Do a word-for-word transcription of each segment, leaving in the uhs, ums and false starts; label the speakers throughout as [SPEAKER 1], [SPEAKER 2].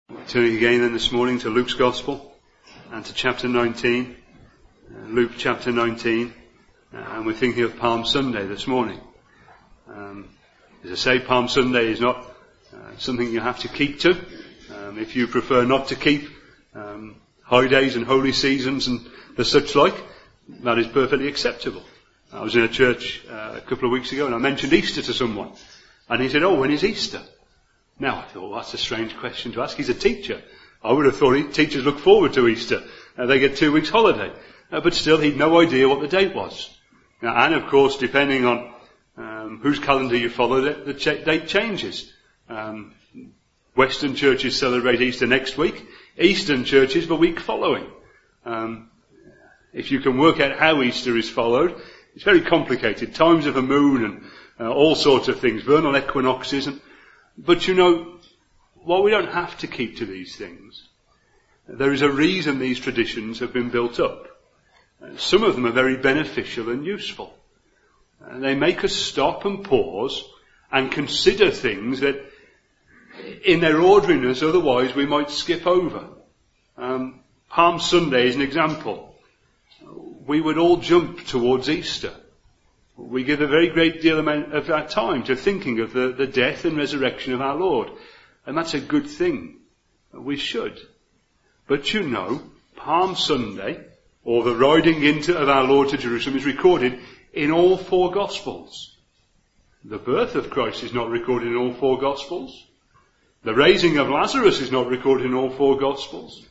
[SPEAKER 1] Turning again then this morning to Luke's Gospel and to chapter nineteen. Uh, Luke chapter nineteen. Uh, and we're thinking of Palm Sunday this morning. Um, as I say, Palm Sunday is not uh, something you have to keep to. Um, if you prefer not to keep um, high days and holy seasons and the such like, that is perfectly acceptable. I was in a church uh, a couple of weeks ago and I mentioned Easter to someone. And he said, "Oh, when is Easter?" Now I thought, well, that's a strange question to ask. He's a teacher. I would have thought he, teachers look forward to Easter. Uh, they get two weeks holiday. Uh, but still, he'd no idea what the date was. Now, and of course, depending on um, whose calendar you follow, the, the ch- date changes. Um, Western churches celebrate Easter next week. Eastern churches the week following. Um, if you can work out how Easter is followed, it's very complicated. Times of the moon and uh, all sorts of things. Vernal equinoxes and But you know, while we don't have to keep to these things, there is a reason these traditions have been built up. Some of them are very beneficial and useful. And they make us stop and pause and consider things that in their ordinariness otherwise we might skip over. Um, Palm Sunday is an example. We would all jump towards Easter. We give a very great deal of our time to thinking of the, the death and resurrection of our Lord. And that's a good thing. We should. But you know, Palm Sunday, or the riding into of our Lord to Jerusalem, is recorded in all four Gospels. The birth of Christ is not recorded in all four Gospels. The raising of Lazarus is not recorded in all four Gospels.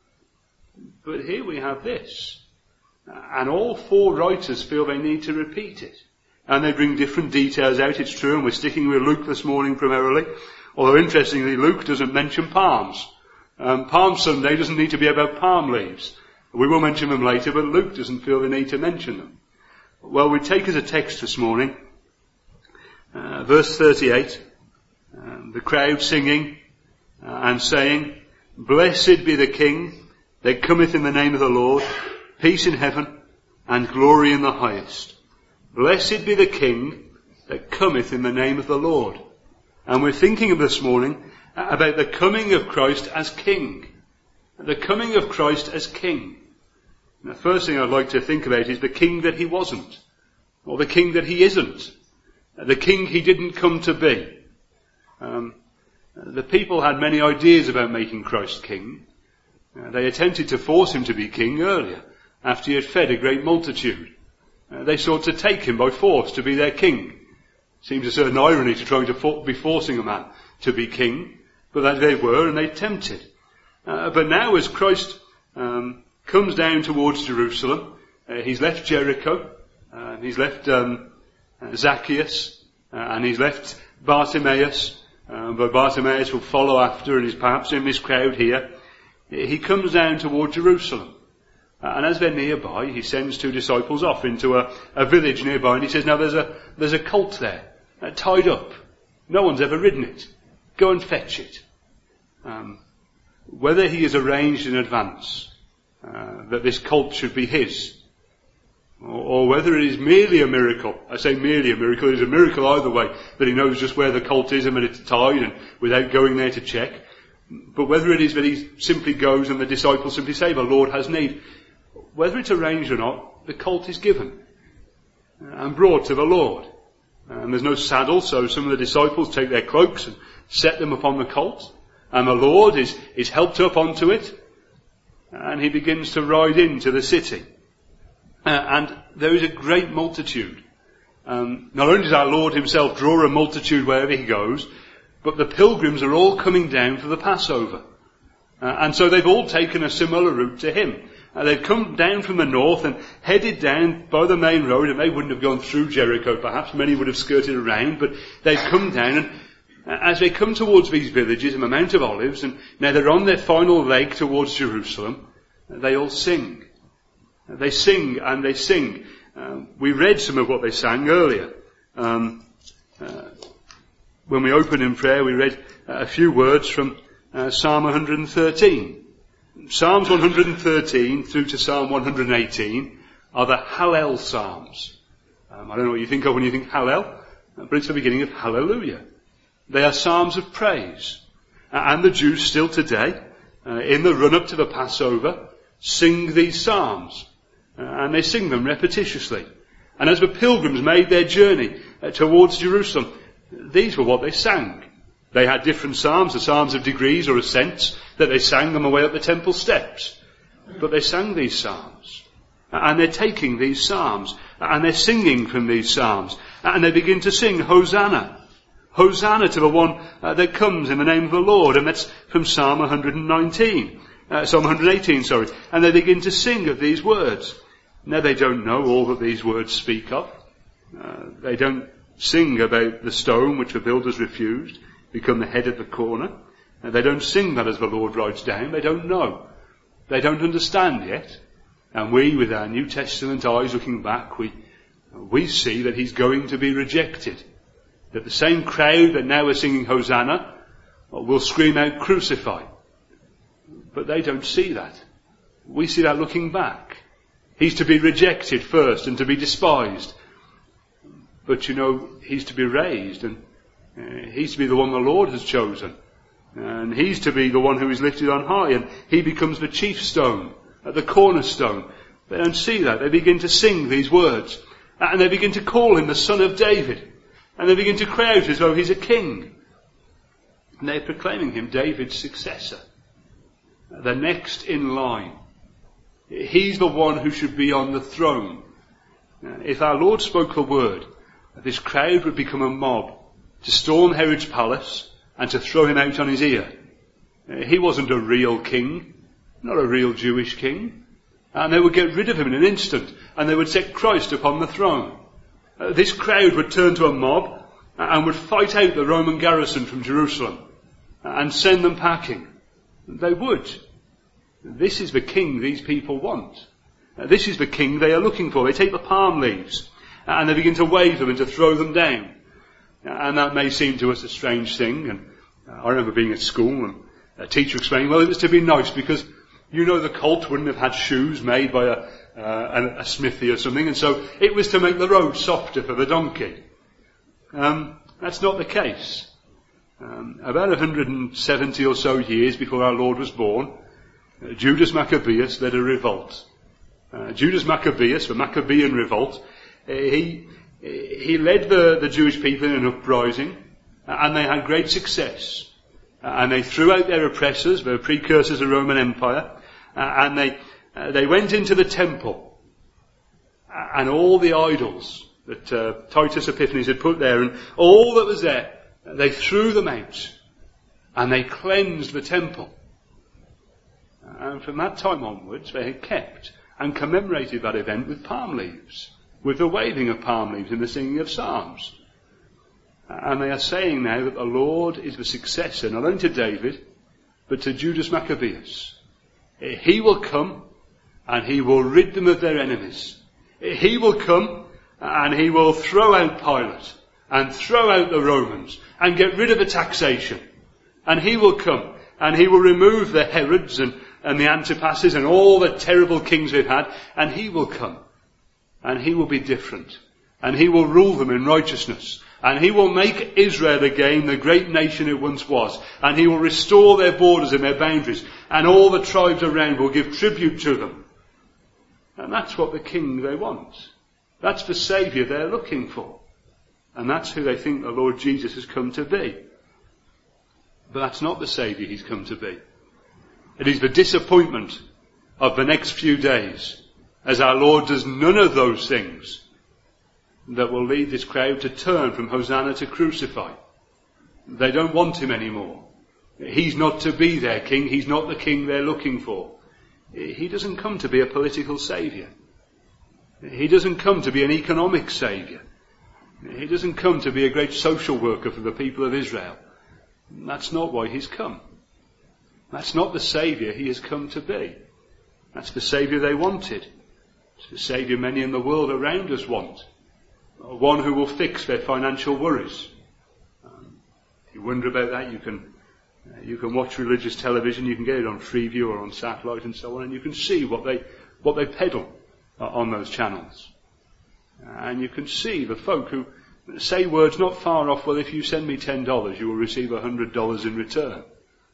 [SPEAKER 1] But here we have this. And all four writers feel they need to repeat it. And they bring different details out, it's true, and we're sticking with Luke this morning primarily. Although interestingly, Luke doesn't mention palms. Um, Palm Sunday doesn't need to be about palm leaves. We will mention them later, but Luke doesn't feel the need to mention them. Well, we take as a text this morning, uh, verse thirty-eight, um, the crowd singing uh, and saying, "Blessed be the King that cometh in the name of the Lord, peace in heaven and glory in the highest. Blessed be the King that cometh in the name of the Lord." And we're thinking of this morning about the coming of Christ as King. The coming of Christ as King. And the first thing I'd like to think about is the King that he wasn't. Or the King that he isn't. The King he didn't come to be. Um, the people had many ideas about making Christ King. Uh, they attempted to force him to be King earlier, after he had fed a great multitude. Uh, they sought to take him by force to be their king. Seems a certain irony to trying to for- be forcing a man to be king, but that they were, and they tempted. Uh, but now as Christ um, comes down towards Jerusalem, uh, he's left Jericho, uh, he's left um, uh, Zacchaeus, uh, and he's left Bartimaeus, uh, but Bartimaeus will follow after and is perhaps in this crowd here. He comes down toward Jerusalem. Uh, and as they're nearby, he sends two disciples off into a, a village nearby, and he says, "Now there's a there's a colt there, uh, tied up. No one's ever ridden it. Go and fetch it." Um, whether he has arranged in advance uh, that this colt should be his, or, or whether it is merely a miracle. I say merely a miracle. It is a miracle either way, that he knows just where the colt is and that it's tied, and without going there to check. But whether it is that he simply goes and the disciples simply say, "The Lord has need." Whether it's arranged or not, the colt is given and brought to the Lord. And there's no saddle, so some of the disciples take their cloaks and set them upon the colt. And the Lord is, is helped up onto it. And he begins to ride into the city. Uh, and there is a great multitude. Um, not only does our Lord himself draw a multitude wherever he goes, but the pilgrims are all coming down for the Passover. Uh, and so they've all taken a similar route to him. Uh, they've come down from the north and headed down by the main road, and they wouldn't have gone through Jericho perhaps, many would have skirted around, but they've come down, and as they come towards these villages in the Mount of Olives, and now they're on their final leg towards Jerusalem, they all sing. They sing and they sing. Um, we read some of what they sang earlier. Um, uh, when we opened in prayer, we read a few words from uh, Psalm one hundred thirteen. Psalms one hundred thirteen through to Psalm one hundred eighteen are the Hallel Psalms. Um, I don't know what you think of when you think Hallel, but it's the beginning of Hallelujah. They are psalms of praise. And the Jews still today, uh, in the run-up to the Passover, sing these psalms. Uh, and they sing them repetitiously. And as the pilgrims made their journey uh, towards Jerusalem, these were what they sang. They had different psalms, the psalms of degrees or ascents, that they sang them away up the temple steps. But they sang these psalms. And they're taking these psalms. And they're singing from these psalms. And they begin to sing, Hosanna. Hosanna to the one uh, that comes in the name of the Lord. And that's from Psalm one nineteen. Uh, Psalm one eighteen, sorry. And they begin to sing of these words. Now they don't know all that these words speak of. Uh, they don't sing about the stone which the builders refused, become the head of the corner. Uh, they don't sing that as the Lord writes down. They don't know. They don't understand yet. And we, with our New Testament eyes looking back, we, we see that he's going to be rejected. That the same crowd that now are singing Hosanna will scream out, crucify. But they don't see that. We see that looking back. He's to be rejected first and to be despised. But you know, he's to be raised, and uh, he's to be the one the Lord has chosen. And he's to be the one who is lifted on high, and he becomes the chief stone, uh, the cornerstone. They don't see that. They begin to sing these words. And they begin to call him the Son of David. And they begin to cry out as though he's a king. And they're proclaiming him David's successor. The next in line. He's the one who should be on the throne. If our Lord spoke the word, this crowd would become a mob to storm Herod's palace and to throw him out on his ear. He wasn't a real king, not a real Jewish king. And they would get rid of him in an instant, and they would set Christ upon the throne. This crowd would turn to a mob and would fight out the Roman garrison from Jerusalem and send them packing. They would. This is the king these people want. This is the king they are looking for. They take the palm leaves and they begin to wave them and to throw them down. And that may seem to us a strange thing. And I remember being at school and a teacher explaining, well, it was to be nice because, you know, the colt wouldn't have had shoes made by a, uh, a, a smithy or something. And so it was to make the road softer for the donkey. Um, that's not the case. Um, about one hundred seventy or so years before our Lord was born, uh, Judas Maccabeus led a revolt. Uh, Judas Maccabeus, the Maccabean revolt, uh, he he led the, the Jewish people in an uprising, uh, and they had great success. Uh, and they threw out their oppressors, their precursors of the Roman Empire, uh, and they uh, they went into the temple, uh, and all the idols that uh, Titus Epiphanes had put there, and all that was there, they threw them out, and they cleansed the temple. And from that time onwards, they had kept and commemorated that event with palm leaves, with the waving of palm leaves and the singing of psalms. And they are saying now that the Lord is the successor, not only to David, but to Judas Maccabeus. He will come, and he will rid them of their enemies. He will come, and he will throw out Pilate, and throw out the Romans, and get rid of the taxation. And he will come, and he will remove the Herods and, and the Antipasses and all the terrible kings we've had, and he will come. And he will be different. And he will rule them in righteousness. And he will make Israel again the great nation it once was. And he will restore their borders and their boundaries. And all the tribes around will give tribute to them. And that's what the king they want. That's the Saviour they're looking for. And that's who they think the Lord Jesus has come to be. But that's not the Saviour he's come to be. It is the disappointment of the next few days, as our Lord does none of those things, that will lead this crowd to turn from Hosanna to crucify. They don't want him anymore. He's not to be their king. He's not the king they're looking for. He doesn't come to be a political saviour. He doesn't come to be an economic saviour. He doesn't come to be a great social worker for the people of Israel. That's not why he's come. That's not the saviour he has come to be. That's the saviour they wanted. It's the saviour many in the world around us want. One who will fix their financial worries. Um, if you wonder about that, you can uh, you can watch religious television. You can get it on Freeview or on satellite and so on, and you can see what they what they peddle uh, on those channels. Uh, and you can see the folk who say words not far off. Well, if you send me ten dollars, you will receive a hundred dollars in return.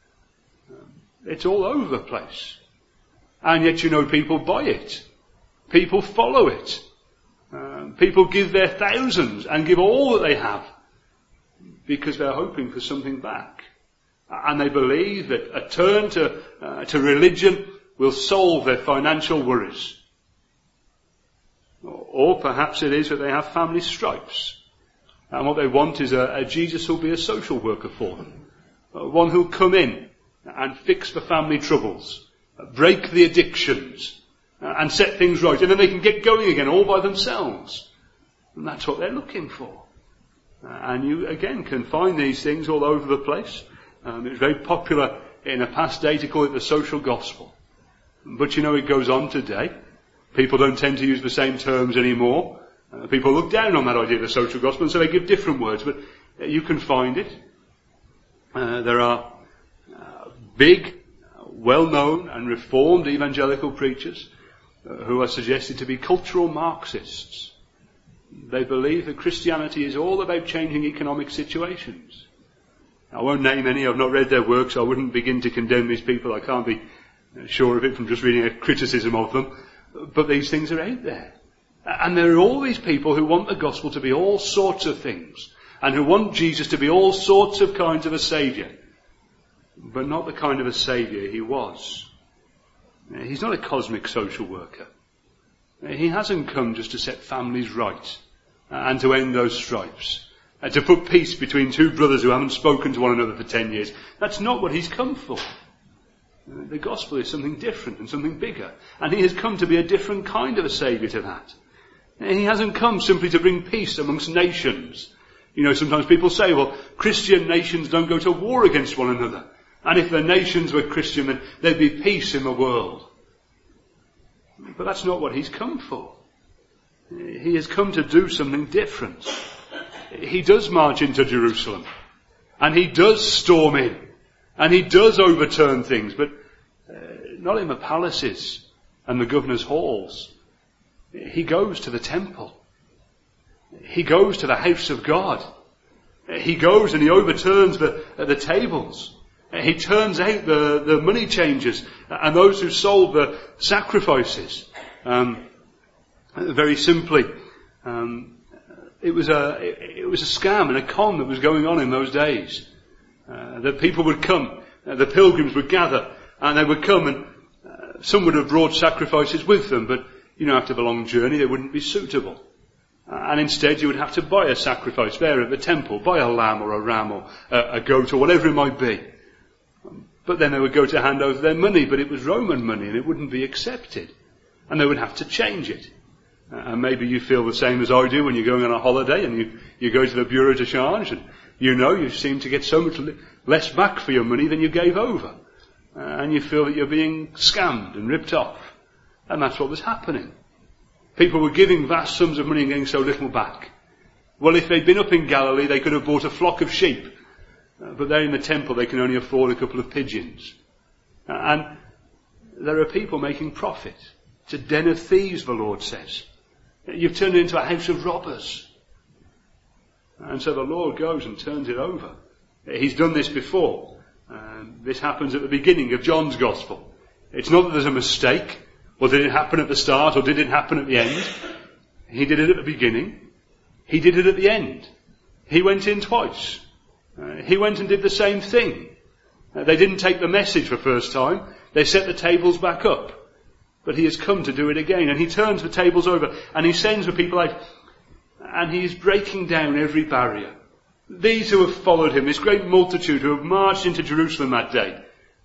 [SPEAKER 1] It's all over the place. And yet, you know, people buy it. People follow it. Uh, people give their thousands and give all that they have because they're hoping for something back. And they believe that a turn to, uh, to religion will solve their financial worries. Or, or perhaps it is that they have family stripes. And what they want is a, a Jesus who'll be a social worker for them. Uh, one who'll come in and fix the family troubles, uh, break the addictions, uh, and set things right. And then they can get going again all by themselves. And that's what they're looking for. Uh, and you, again, can find these things all over the place. Um, it was very popular in a past day to call it the social gospel. But you know, it goes on today. People don't tend to use the same terms anymore. Uh, people look down on that idea of the social gospel, and so they give different words, but uh, you can find it. Uh, there are uh, big, uh, well-known and reformed evangelical preachers uh, who are suggested to be cultural Marxists. They believe that Christianity is all about changing economic situations. I won't name any, I've not read their work, so I wouldn't begin to condemn these people. I can't be sure of it from just reading a criticism of them. But these things are out there. And there are all these people who want the gospel to be all sorts of things, and who want Jesus to be all sorts of kinds of a saviour, but not the kind of a saviour he was. He's not a cosmic social worker. He hasn't come just to set families right and to end those stripes, and to put peace between two brothers who haven't spoken to one another for ten years. That's not what he's come for. The gospel is something different and something bigger. And he has come to be a different kind of a saviour to that. He hasn't come simply to bring peace amongst nations. You know, sometimes people say, well, Christian nations don't go to war against one another. And if the nations were Christian, then there'd be peace in the world. But that's not what he's come for. He has come to do something different. He does march into Jerusalem. And he does storm in. And he does overturn things, but uh, not in the palaces and the governor's halls. He goes to the temple. He goes to the house of God. He goes and he overturns the, uh, the tables. He turns out the, the money changers and those who sold the sacrifices. Um, very simply, um, it was a it, it was a scam and a con that was going on in those days. Uh, that people would come, uh, the pilgrims would gather, and they would come, and uh, some would have brought sacrifices with them, but, you know, after the long journey, they wouldn't be suitable. Uh, and instead, you would have to buy a sacrifice there at the temple, buy a lamb or a ram or a, a goat or whatever it might be. But then they would go to hand over their money, but it was Roman money, and it wouldn't be accepted. And they would have to change it. Uh, and maybe you feel the same as I do when you're going on a holiday, and you, you go to the bureau de change, and you know you seem to get so much less back for your money than you gave over. Uh, and you feel that you're being scammed and ripped off. And that's what was happening. People were giving vast sums of money and getting so little back. Well, if they'd been up in Galilee, they could have bought a flock of sheep. Uh, but there in the temple, they can only afford a couple of pigeons. Uh, and there are people making profit. It's a den of thieves, the Lord says. You've turned it into a house of robbers. And so the Lord goes and turns it over. He's done this before. Um, this happens at the beginning of John's Gospel. It's not that there's a mistake, or did it happen at the start, or did it happen at the end. He did it at the beginning. He did it at the end. He went in twice. Uh, he went and did the same thing. Uh, they didn't take the message the first time. They set the tables back up. But he has come to do it again. And he turns the tables over, and he sends the people out. And he is breaking down every barrier. These who have followed him, this great multitude who have marched into Jerusalem that day,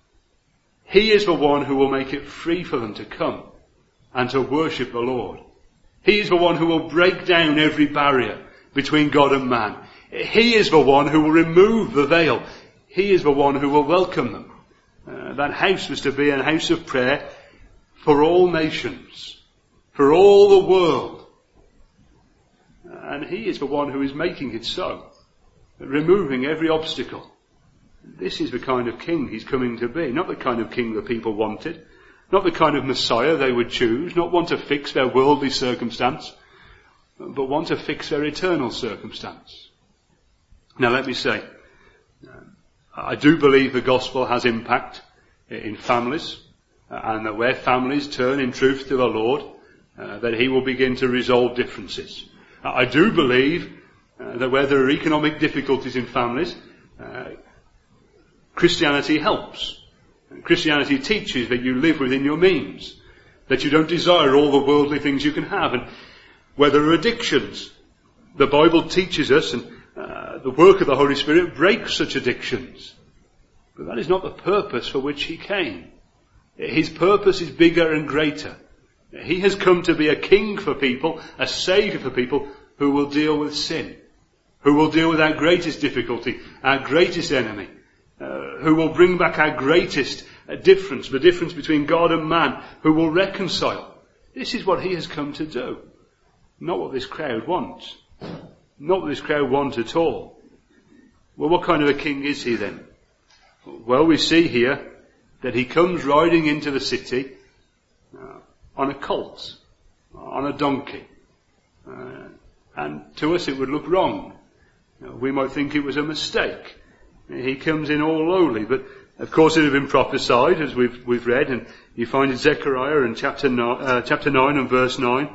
[SPEAKER 1] he is the one who will make it free for them to come and to worship the Lord. He is the one who will break down every barrier between God and man. He is the one who will remove the veil. He is the one who will welcome them. Uh, that house was to be a house of prayer for all nations, for all the world. And he is the one who is making it so, removing every obstacle. This is the kind of king he's coming to be, not the kind of king the people wanted, not the kind of Messiah they would choose, not one to fix their worldly circumstance, but one to fix their eternal circumstance. Now let me say, I do believe the gospel has impact in families, uh, and that where families turn in truth to the Lord, uh, that he will begin to resolve differences. Uh, I do believe uh, that where there are economic difficulties in families, uh, Christianity helps. Christianity teaches that you live within your means, that you don't desire all the worldly things you can have. And where there are addictions, the Bible teaches us, and uh, the work of the Holy Spirit breaks such addictions. But that is not the purpose for which he came. His purpose is bigger and greater. He has come to be a king for people, a saviour for people who will deal with sin, who will deal with our greatest difficulty, our greatest enemy, uh, who will bring back our greatest uh, difference, the difference between God and man, who will reconcile. This is what he has come to do. Not what this crowd wants. Not what this crowd wants at all. Well, what kind of a king is he then? Well, we see here that he comes riding into the city uh, on a colt, on a donkey. Uh, and to us it would look wrong. Uh, we might think it was a mistake. He comes in all lowly, but of course it had been prophesied, as we've, we've read, and you find in Zechariah in chapter nine, uh, chapter nine and verse nine,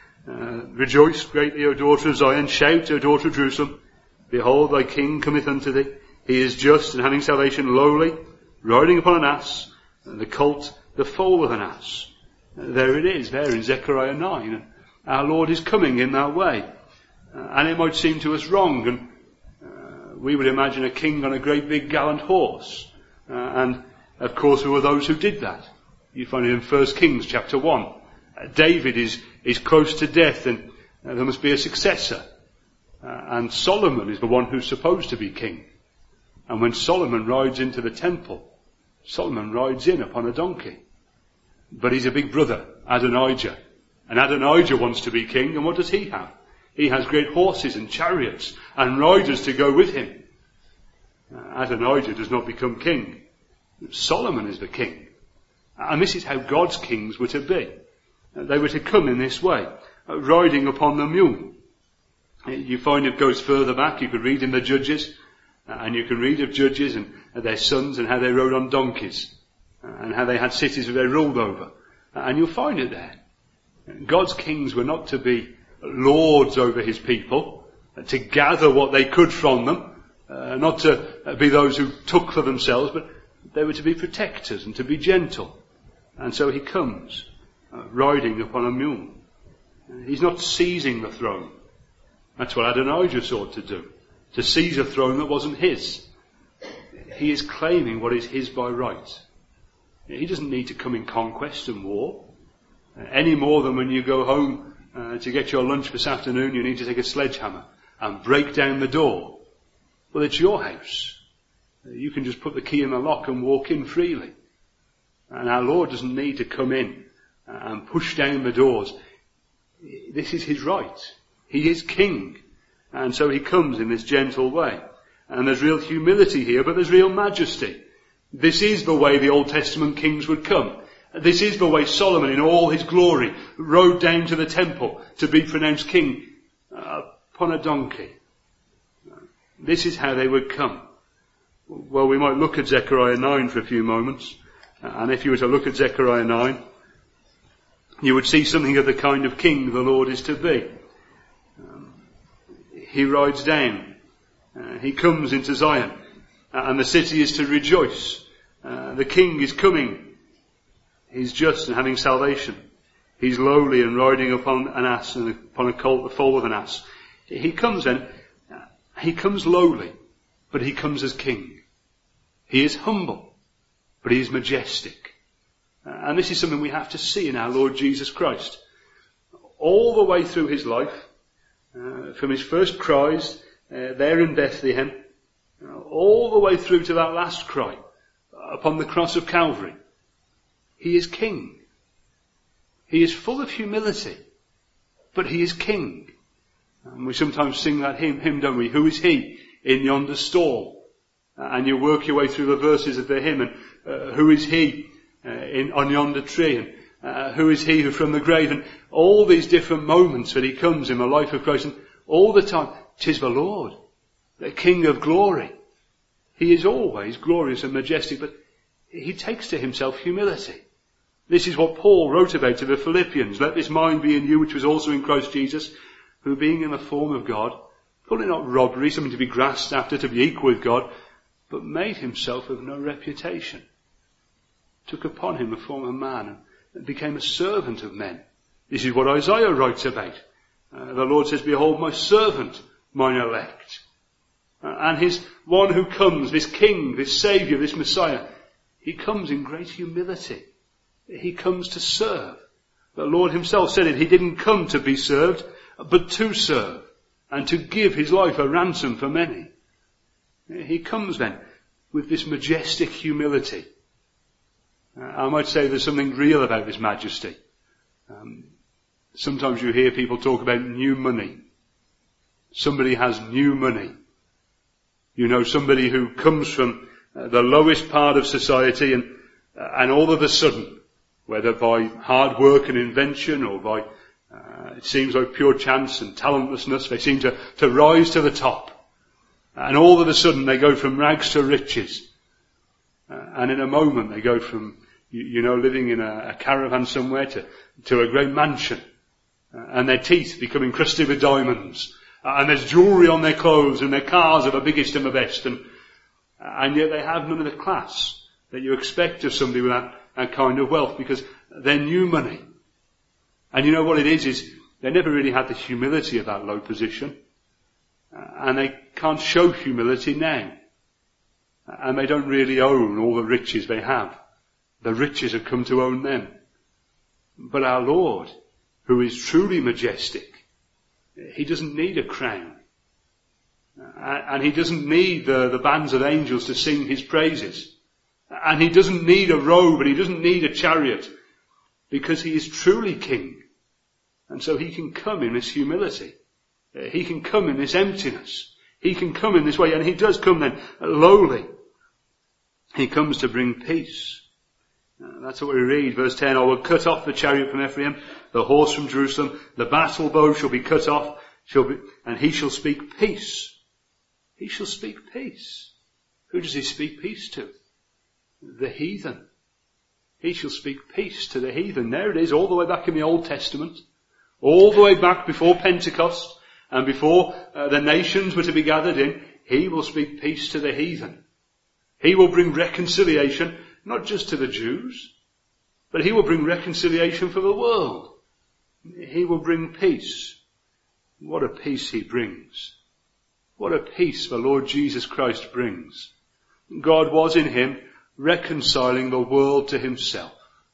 [SPEAKER 1] uh, Rejoice greatly, O daughter of Zion, shout, O daughter of Jerusalem, behold, thy king cometh unto thee. He is just and having salvation, lowly, riding upon an ass, and the colt, the foal of an ass. There it is, there in Zechariah nine. Our Lord is coming in that way. Uh, and it might seem to us wrong, and uh, we would imagine a king on a great big gallant horse. Uh, and of course there were those who did that. You find it in First Kings chapter one. Uh, David is, is close to death, and uh, there must be a successor. Uh, and Solomon is the one who's supposed to be king. And when Solomon rides into the temple, Solomon rides in upon a donkey. But he's a big brother, Adonijah. And Adonijah wants to be king, and what does he have? He has great horses and chariots and riders to go with him. Uh, Adonijah does not become king. Solomon is the king. And this is how God's kings were to be. Uh, they were to come in this way, uh, riding upon the mule. Uh, you find it goes further back. You could read in the Judges, uh, and you can read of Judges and uh, their sons and how they rode on donkeys, uh, and how they had cities that they ruled over. Uh, and you'll find it there. God's kings were not to be lords over his people, uh, to gather what they could from them, uh, not to uh, be those who took for themselves, but they were to be protectors and to be gentle. And so he comes, uh, riding upon a mule. Uh, he's not seizing the throne. That's what Adonijah sought to do, to seize a throne that wasn't his. He is claiming what is his by right. He doesn't need to come in conquest and war. Uh, any more than when you go home uh, to get your lunch this afternoon, you need to take a sledgehammer and break down the door. Well, it's your house. Uh, you can just put the key in the lock and walk in freely. And our Lord doesn't need to come in uh, and push down the doors. This is his right. He is king. And so he comes in this gentle way. And there's real humility here, but there's real majesty. This is the way the Old Testament kings would come. This is the way Solomon in all his glory rode down to the temple to be pronounced king uh, upon a donkey. This is how they would come. Well, we might look at Zechariah nine for a few moments. And if you were to look at Zechariah nine, you would see something of the kind of king the Lord is to be. Um, he rides down. Uh, he comes into Zion. Uh, and the city is to rejoice. Uh, the king is coming. He's just and having salvation. He's lowly and riding upon an ass and upon a colt, the foal of an ass. He comes then, he comes lowly, but he comes as king. He is humble, but he is majestic. And this is something we have to see in our Lord Jesus Christ. All the way through his life, uh, from his first cries uh, there in Bethlehem, uh, all the way through to that last cry upon the cross of Calvary, he is king. He is full of humility, but he is king. And we sometimes sing that hymn, hymn, don't we? Who is he in yonder stall? Uh, and you work your way through the verses of the hymn, and uh, who is he uh, in on yonder tree? And uh, who is he who from the grave? And all these different moments that he comes in the life of Christ, and all the time, 'tis the Lord, the King of glory. He is always glorious and majestic, but he takes to himself humility. This is what Paul wrote about to the Philippians. Let this mind be in you, which was also in Christ Jesus, who being in the form of God, thought it not robbery, something to be grasped after, to be equal with God, but made himself of no reputation. Took upon him the form of man and became a servant of men. This is what Isaiah writes about. Uh, the Lord says, behold my servant, mine elect. Uh, and his one who comes, this King, this Saviour, this Messiah, he comes in great humility. He comes to serve. The Lord himself said it. He didn't come to be served, but to serve and to give his life a ransom for many. He comes then with this majestic humility. Uh, I might say there's something real about this majesty. Um, sometimes you hear people talk about new money. Somebody has new money. You know, somebody who comes from uh, the lowest part of society and, uh, and all of a sudden, whether by hard work and invention or by, uh, it seems like pure chance and talentlessness, they seem to, to rise to the top. And all of a sudden they go from rags to riches. Uh, and in a moment they go from, you, you know, living in a, a caravan somewhere to, to a great mansion. Uh, and their teeth become encrusted with diamonds. Uh, and there's jewellery on their clothes and their cars are the biggest and the best. And, and yet they have none of the class that you expect of somebody with that, that kind of wealth, because they're new money. And you know what it is, is they never really had the humility of that low position. Uh, and they can't show humility now. And they don't really own all the riches they have. The riches have come to own them. But our Lord, who is truly majestic, he doesn't need a crown. And he doesn't need the, the bands of angels to sing his praises. And he doesn't need a robe, and he doesn't need a chariot, because he is truly king. And so he can come in this humility. He can come in this emptiness. He can come in this way, and he does come then lowly. He comes to bring peace. That's what we read, verse ten, I will cut off the chariot from Ephraim, the horse from Jerusalem, the battle bow shall be cut off, shall be, and he shall speak peace. He shall speak peace. Who does he speak peace to? The heathen. He shall speak peace to the heathen. There it is, all the way back in the Old Testament. All the way back before Pentecost and before uh, the nations were to be gathered in. He will speak peace to the heathen. He will bring reconciliation, not just to the Jews, but he will bring reconciliation for the world. He will bring peace. What a peace he brings. What a peace the Lord Jesus Christ brings. God was in him reconciling the world to himself.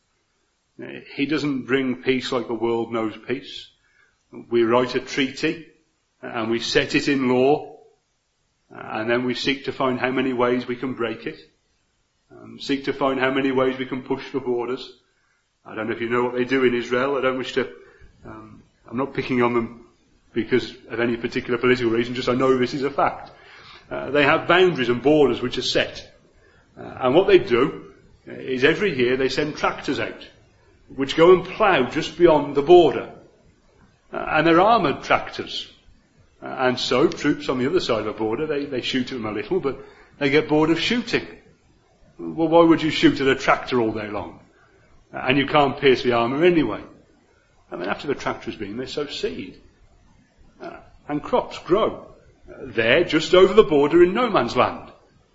[SPEAKER 1] He doesn't bring peace like the world knows peace. We write a treaty and we set it in law, and then we seek to find how many ways we can break it. Um, seek to find how many ways we can push the borders. I don't know if you know what they do in Israel. I don't wish to, um, I'm not picking on them because of any particular political reason, just I know this is a fact. Uh, they have boundaries and borders which are set. Uh, and what they do is every year they send tractors out, which go and plough just beyond the border. Uh, and they're armoured tractors. Uh, and so troops on the other side of the border, they, they shoot at them a little, but they get bored of shooting. Well, why would you shoot at a tractor all day long? Uh, and you can't pierce the armour anyway. I mean, after the tractor's been, they sow seed. Uh, and crops grow. Uh, there, just over the border in no man's land.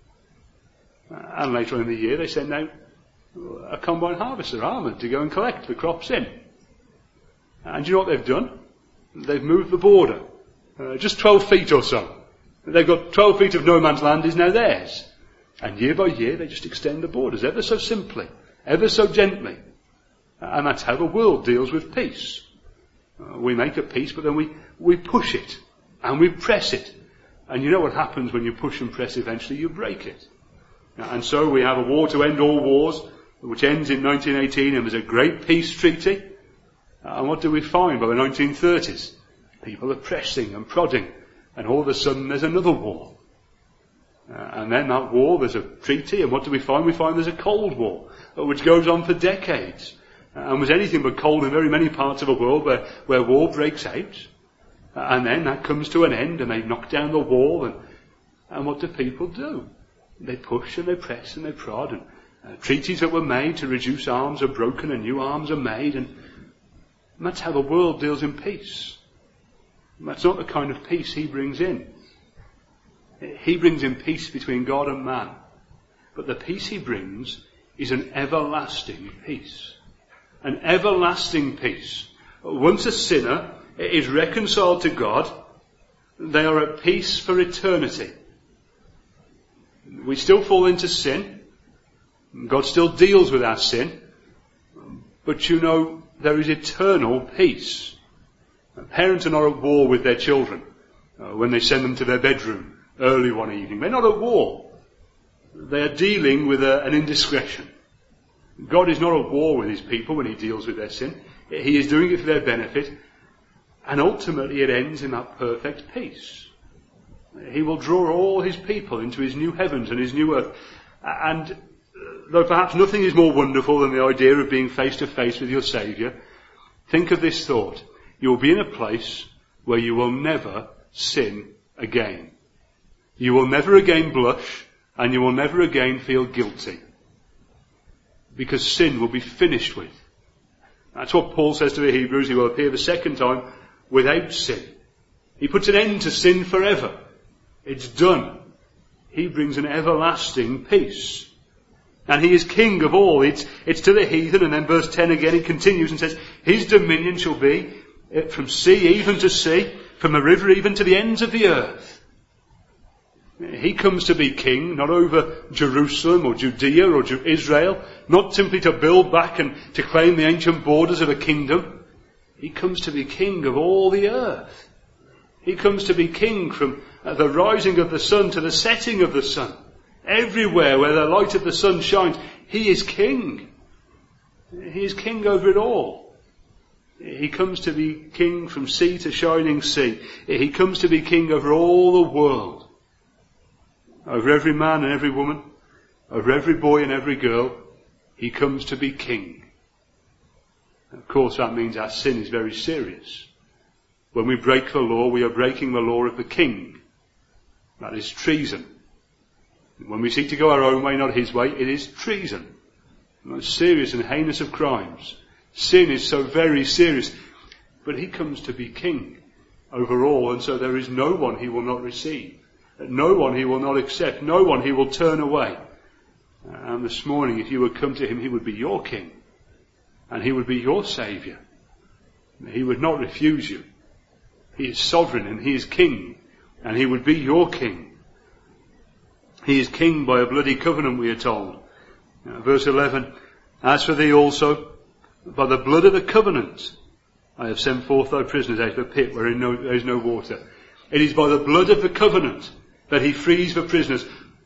[SPEAKER 1] And later on in the year they send out a combine harvester armoured to go and collect the crops in. And do you know what they've done? They've moved the border. Uh, just twelve feet or so. They've got twelve feet of no man's land is now theirs. And year by year they just extend the borders ever so simply, ever so gently. And that's how the world deals with peace. Uh, we make a peace, but then we, we push it. And we press it. And you know what happens when you push and press eventually? You break it. And so we have a war to end all wars, which ends in nineteen eighteen, and there's a great peace treaty. And what do we find by the nineteen thirties? People are pressing and prodding, and all of a sudden there's another war. Uh, and then that war, there's a treaty, and what do we find? We find there's a Cold War, which goes on for decades. Uh, and was anything but cold in very many parts of the world where, where war breaks out. Uh, and then that comes to an end, and they knock down the wall, and, and what do people do? They push and they press and they prod, and, Uh, treaties that were made to reduce arms are broken and new arms are made, and that's how the world deals in peace. That's not the kind of peace he brings in. He brings in peace between God and man. But the peace he brings is an everlasting peace. An everlasting peace. Once a sinner is reconciled to God, they are at peace for eternity. We still fall into sin. God still deals with our sin. But you know, there is eternal peace. Parents are not at war with their children uh, when they send them to their bedroom early one evening. They're not at war. They are dealing with a, an indiscretion. God is not at war with his people when he deals with their sin. He is doing it for their benefit. And ultimately it ends in that perfect peace. He will draw all his people into his new heavens and his new earth. And though perhaps nothing is more wonderful than the idea of being face to face with your Saviour, think of this thought. You will be in a place where you will never sin again. You will never again blush, and you will never again feel guilty. Because sin will be finished with. That's what Paul says to the Hebrews. He will appear the second time without sin. He puts an end to sin forever. It's done. He brings an everlasting peace. And he is king of all. It's, it's to the heathen. And then verse ten again, it continues and says, his dominion shall be from sea even to sea, from the river even to the ends of the earth. He comes to be king, not over Jerusalem or Judea or Israel, not simply to build back and to claim the ancient borders of a kingdom. He comes to be king of all the earth. He comes to be king from the rising of the sun to the setting of the sun. Everywhere where the light of the sun shines, he is king. He is king over it all. He comes to be king from sea to shining sea. He comes to be king over all the world. Over every man and every woman, over every boy and every girl, he comes to be king. Of course, that means our sin is very serious. When we break the law, we are breaking the law of the king. That is treason. When we seek to go our own way, not his way, it is treason. The most serious and heinous of crimes. Sin is so very serious. But he comes to be king over all, and so there is no one he will not receive. No one he will not accept. No one he will turn away. And this morning, if you would come to him, he would be your king. And he would be your saviour. He would not refuse you. He is sovereign and he is king. And he would be your king. He is king by a bloody covenant, we are told. Now, verse eleven, as for thee also, by the blood of the covenant, I have sent forth thy prisoners out of a pit wherein no, there is no water. It is by the blood of the covenant that he frees the prisoners.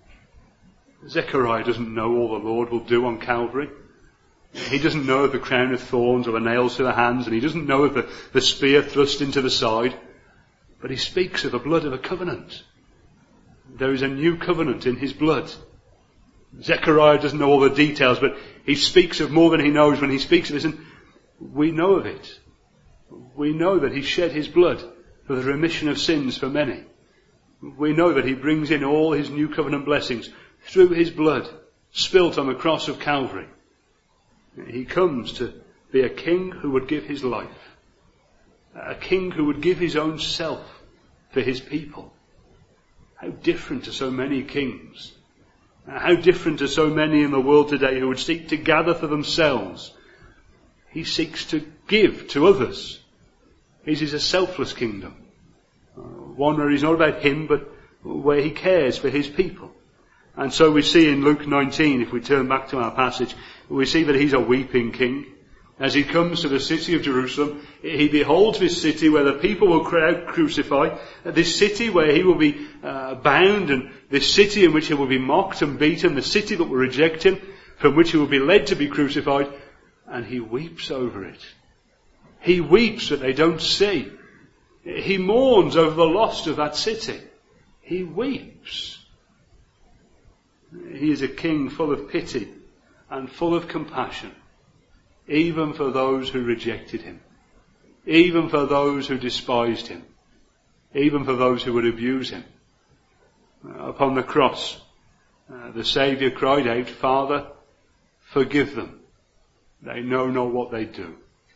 [SPEAKER 1] Zechariah doesn't know all the Lord will do on Calvary. He doesn't know of the crown of thorns or the nails to the hands, and he doesn't know of the, the spear thrust into the side. But he speaks of the blood of a covenant. There is a new covenant in his blood. Zechariah doesn't know all the details, but he speaks of more than he knows when he speaks of this, and we know of it. We know that he shed his blood for the remission of sins for many. We know that he brings in all his new covenant blessings through his blood spilt on the cross of Calvary. He comes to be a king who would give his life. A king who would give his own self for his people. How different to so many kings. How different to so many in the world today who would seek to gather for themselves. He seeks to give to others. His is a selfless kingdom. Uh, one where he's not about him, but where he cares for his people. And so we see in Luke nineteen, if we turn back to our passage, we see that he's a weeping king. As he comes to the city of Jerusalem, he beholds this city where the people will crowd crucify, this city where he will be uh, bound, and this city in which he will be mocked and beaten, the city that will reject him, from which he will be led to be crucified, and he weeps over it. He weeps that they don't see. He mourns over the loss of that city. He weeps. He is a king full of pity and full of compassion, even for those who rejected him, even for those who despised him, even for those who would abuse him. Uh, upon the cross, uh, the Saviour cried out, Father, Forgive them. They know not what they do.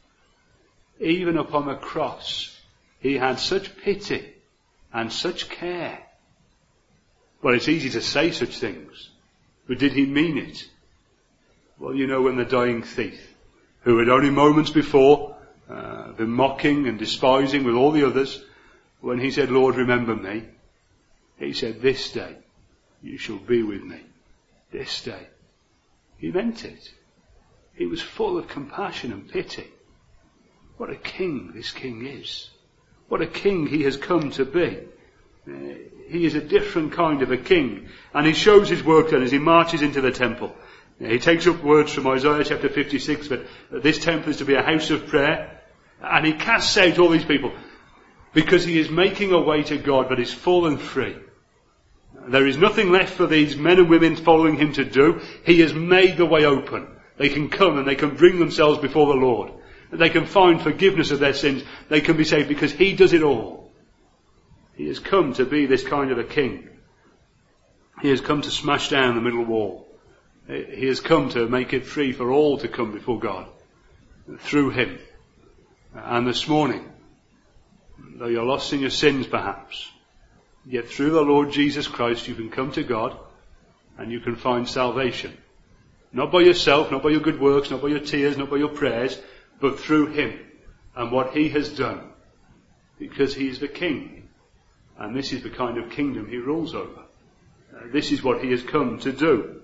[SPEAKER 1] Even upon the cross, he had such pity and such care. Well, it's easy to say such things, but did he mean it? Well, you know, when the dying thief, who had only moments before uh, been mocking and despising with all the others, when he said, Lord, remember me, he said, this day you shall be with me. This day. He meant it. He was full of compassion and pity. What a king this king is. What a king he has come to be. Uh, he is a different kind of a king. And he shows his work then as he marches into the temple. Uh, he takes up words from Isaiah chapter fifty-six, that this temple is to be a house of prayer. And he casts out all these people because he is making a way to God, but is full and free. There is nothing left for these men and women following him to do. He has made the way open. They can come and they can bring themselves before the Lord. They can find forgiveness of their sins. They can be saved because he does it all. He has come to be this kind of a king. He has come to smash down the middle wall. He has come to make it free for all to come before God through him. And this morning, though you're lost in your sins perhaps, yet through the Lord Jesus Christ you can come to God and you can find salvation. Not by yourself, not by your good works, not by your tears, not by your prayers, but through him and what he has done. Because he is the king. And this is the kind of kingdom he rules over. Uh, this is what he has come to do.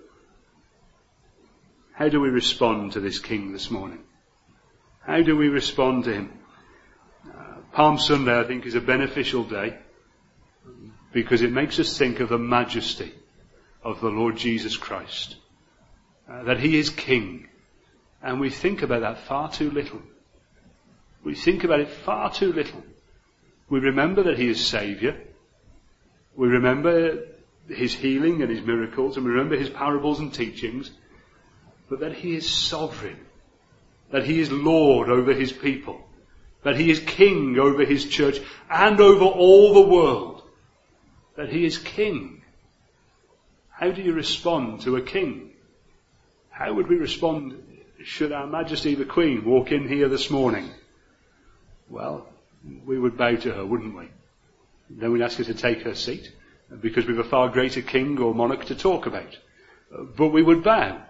[SPEAKER 1] How do we respond to this king this morning? How do we respond to him? Uh, Palm Sunday, I think, is a beneficial day because it makes us think of the majesty of the Lord Jesus Christ. Uh, that he is king. And we think about that far too little. We think about it far too little. We remember that he is Saviour. We remember his healing and his miracles, and we remember his parables and teachings. But that he is sovereign. That he is Lord over his people. That he is king over his church and over all the world. That he is king. How do you respond to a king? How would we respond should Our Majesty the Queen walk in here this morning? Well, we would bow to her, wouldn't we? Then we'd ask her to take her seat, because we've a far greater king or monarch to talk about. But we would bow.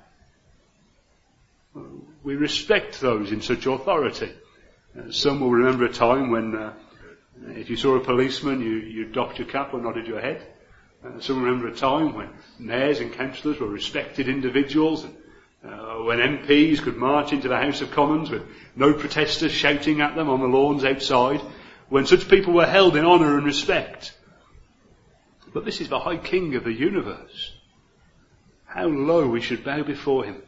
[SPEAKER 1] We respect those in such authority. Some will remember a time when uh, if you saw a policeman, you, you doffed your cap or nodded your head. Uh, some remember a time when mayors and councillors were respected individuals, and Uh, when M Ps could march into the House of Commons with no protesters shouting at them on the lawns outside, when such people were held in honour and respect. But this is the High King of the universe. How low we should bow before him.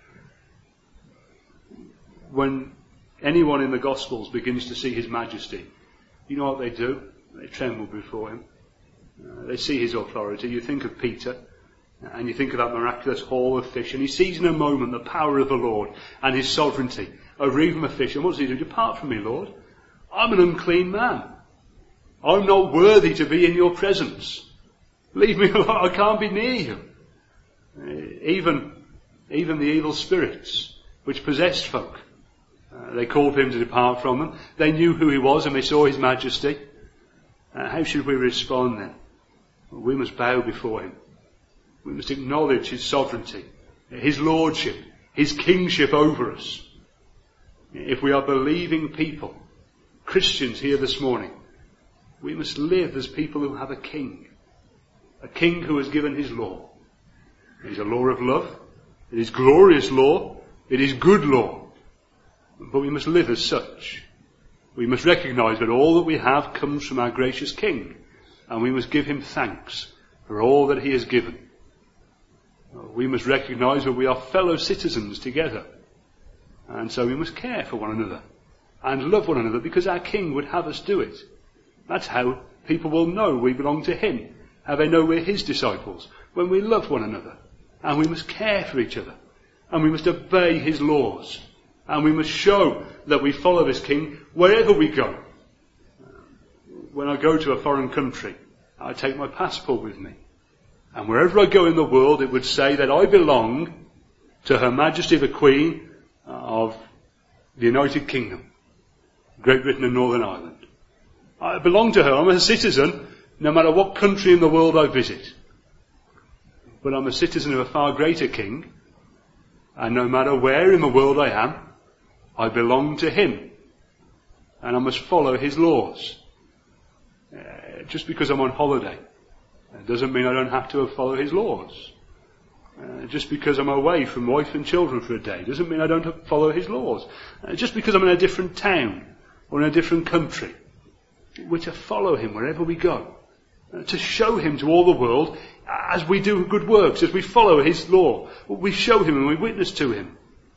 [SPEAKER 1] When anyone in the Gospels begins to see his majesty, you know what they do? They tremble before him. Uh, they see his authority. You think of Peter. And you think of that miraculous haul of fish, and he sees in a moment the power of the Lord and his sovereignty over even the fish. And what does he do? Depart from me, Lord. I'm an unclean man. I'm not worthy to be in your presence. Leave me alone. I can't be near you. Even, even the evil spirits which possessed folk, uh, they called for him to depart from them. They knew who he was and they saw his majesty. Uh, how should we respond then? Well, we must bow before him. We must acknowledge his sovereignty, his lordship, his kingship over us. If we are believing people, Christians here this morning, we must live as people who have a king. A king who has given his law. It is a law of love. It is glorious law. It is good law. But we must live as such. We must recognize that all that we have comes from our gracious King. And we must give him thanks for all that he has given. We must recognize that we are fellow citizens together. And so we must care for one another and love one another because our King would have us do it. That's how people will know we belong to him, how they know we're his disciples, when we love one another. And we must care for each other. And we must obey his laws. And we must show that we follow this King wherever we go. When I go to a foreign country, I take my passport with me. And wherever I go in the world, it would say that I belong to Her Majesty the Queen of the United Kingdom, Great Britain and Northern Ireland. I belong to her. I'm a citizen no matter what country in the world I visit. But I'm a citizen of a far greater King, and no matter where in the world I am, I belong to Him, and I must follow His laws. Uh, just because I'm on holiday, it doesn't mean I don't have to follow His laws. Uh, just because I'm away from wife and children for a day doesn't mean I don't have to follow His laws. Uh, just because I'm in a different town or in a different country, we're to follow Him wherever we go, uh, to show Him to all the world as we do good works, as we follow His law. We show Him and we witness to Him.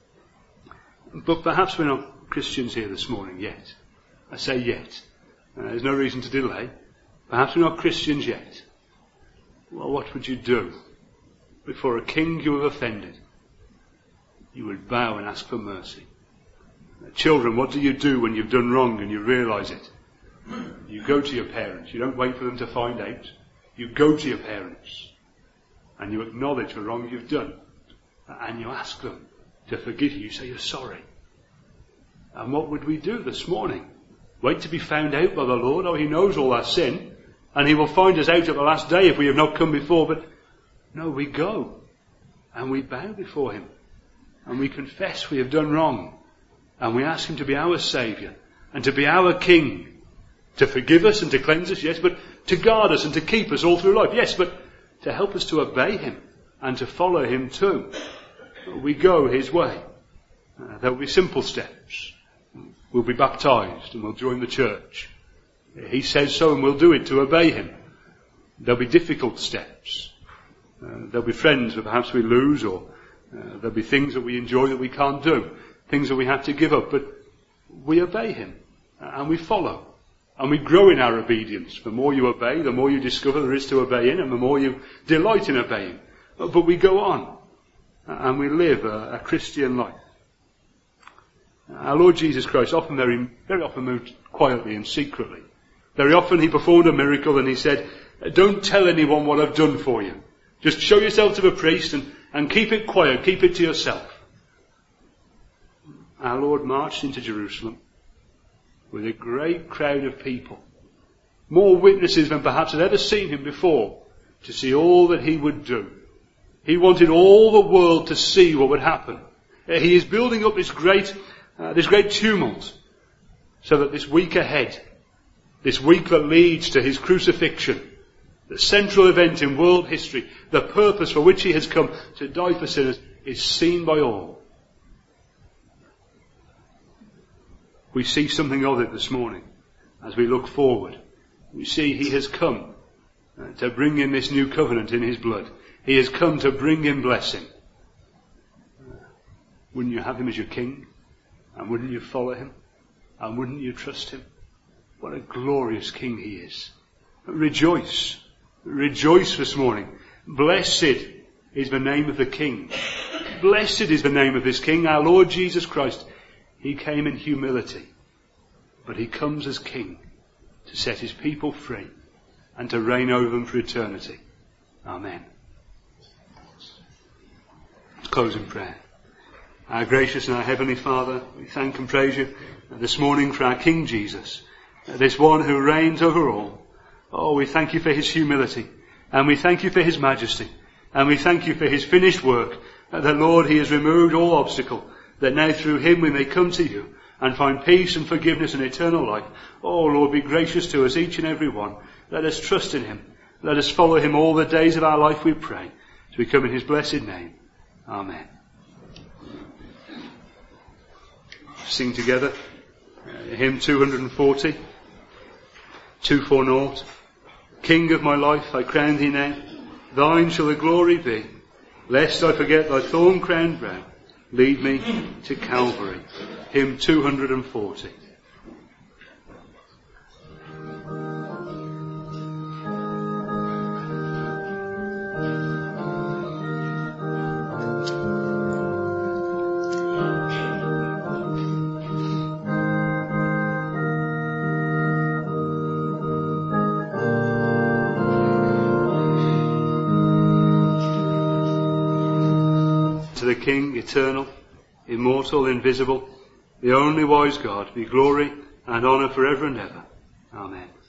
[SPEAKER 1] But perhaps we're not Christians here this morning yet. I say yet. Uh, there's no reason to delay. Perhaps we're not Christians yet. Well, what would you do? Before a king you have offended, you would bow and ask for mercy. Uh, children, what do you do when you've done wrong and you realise it? You go to your parents. You don't wait for them to find out. You go to your parents and you acknowledge the wrong you've done, and you ask them to forgive you. You say you're sorry. And what would we do this morning? Wait to be found out by the Lord? Oh, He knows all our sin, and He will find us out at the last day if we have not come before. But no, we go and we bow before Him and we confess we have done wrong, and we ask Him to be our Saviour and to be our King, to forgive us and to cleanse us, yes, but to guard us and to keep us all through life, yes, but to help us to obey Him and to follow Him too. We go His way. Uh, there will be simple steps. We'll be baptised and we'll join the church. He says so and we'll do it to obey Him. There'll be difficult steps. Uh, there'll be friends that perhaps we lose, or uh, there'll be things that we enjoy that we can't do, things that we have to give up, but we obey Him and we follow. And we grow in our obedience. The more you obey, the more you discover there is to obey in, and the more you delight in obeying. But we go on, and we live a, a Christian life. Our Lord Jesus Christ often very, very often moved quietly and secretly. Very often He performed a miracle and He said, don't tell anyone what I've done for you. Just show yourself to the priest and, and keep it quiet, keep it to yourself. Our Lord marched into Jerusalem with a great crowd of people, more witnesses than perhaps had ever seen Him before, to see all that He would do. He wanted all the world to see what would happen. He is building up this great, uh, this great tumult, so that this week ahead, this week that leads to His crucifixion, the central event in world history, the purpose for which He has come to die for sinners, is seen by all. We see something of it this morning as we look forward. We see He has come uh, to bring in this new covenant in His blood. He has come to bring in blessing. Uh, wouldn't you have Him as your King? And wouldn't you follow Him? And wouldn't you trust Him? What a glorious King He is. Rejoice. Rejoice this morning. Blessed is the name of the King. Blessed is the name of this King, our Lord Jesus Christ. He came in humility, but He comes as King to set His people free and to reign over them for eternity. Amen. Let's close in prayer. Our gracious and our heavenly Father, we thank and praise You this morning for our King Jesus, this one who reigns over all. Oh, we thank You for His humility, and we thank You for His majesty, and we thank You for His finished work, that Lord, He has removed all obstacle, that now through Him we may come to You and find peace and forgiveness and eternal life. Oh Lord, be gracious to us, each and every one. Let us trust in Him. Let us follow Him all the days of our life, we pray. As we come in His blessed name. Amen. Sing together uh, hymn two hundred forty, two forty. King of my life, I crown Thee now. Thine shall the glory be. Lest I forget Thy thorn-crowned brow, lead me to Calvary. Hymn two hundred forty. King, eternal, immortal, invisible, the only wise God, be glory and honour for ever and ever. Amen.